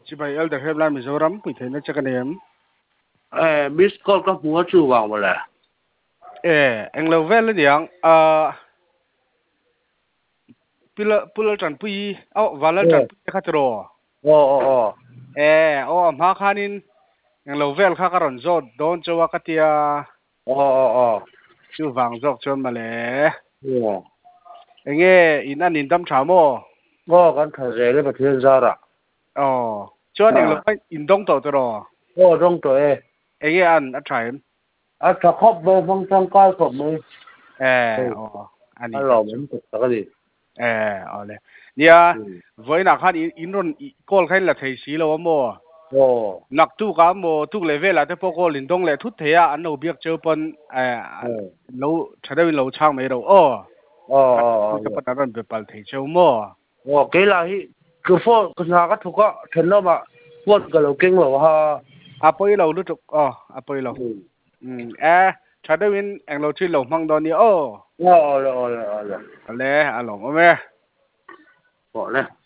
chỉ phải elder help lại Mizoram bị thế nó chắc cái em miss call các búa chủ vào mà là anh lâu về lên tiếng pula chan pui valan chan pui khát rồi ồ mà khanin anh lâu về khát karon zot don cho wakatia chu vàng zot chon mà lẽ anh nghe in anh in đâm chả mò kan thở rẻ lên mà thiên ra ra cho anh lâu in đông tàu rồi trong tuổi anh nghe anh trai chắc khóc bê phong trong coi của mình anh anh làm mình thực cái gì lẽ nia với nạc han in ron call khay là thầy xí lâu mò nặc tu cả mò tu level là thế poko linh đông lệ thút thế à anh lâu biết chơi pon lâu thay đổi lâu trang mấy đâu cái bắt đầu bị bal thầy chơi mò cái là cứ phô cứ nào cái thuộc á thành nó mà phô cái lâu kinh rồi ha apoi lâu lúc chụp apoi lâu thay đổi anh lâu chơi lâu mang đó nia rồi lẽ à lâu mà bỏ lên